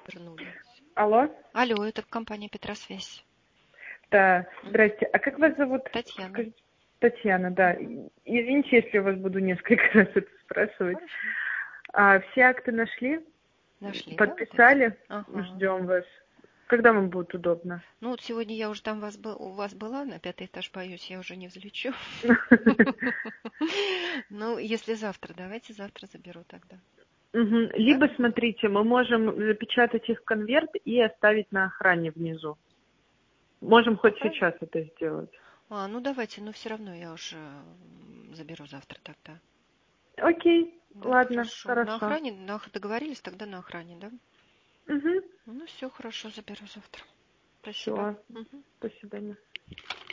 Вернули. Алло? Алло, это компания Петросвязь. Да, здрасте. А как вас зовут? Татьяна. Скажите. Татьяна, да. Извините, если я вас буду несколько раз это спрашивать. Хорошо. Все акты нашли? Нашли, да? Подписали? Ага. Ждем вас. Когда вам будет удобно? Ну, вот сегодня я уже там у вас была, на 5-й этаж, боюсь, я уже не взлечу. Ну, если завтра, давайте завтра заберу тогда. Либо, смотрите, мы можем запечатать их в конверт и оставить на охране внизу. Можем хоть сейчас это сделать. Ну давайте, но все равно я уже заберу завтра тогда. Окей, Да, ладно, хорошо. На хорошо. охране, договорились тогда на охране, да? Угу. Ну все, хорошо, заберу завтра. Спасибо. Все, до свидания.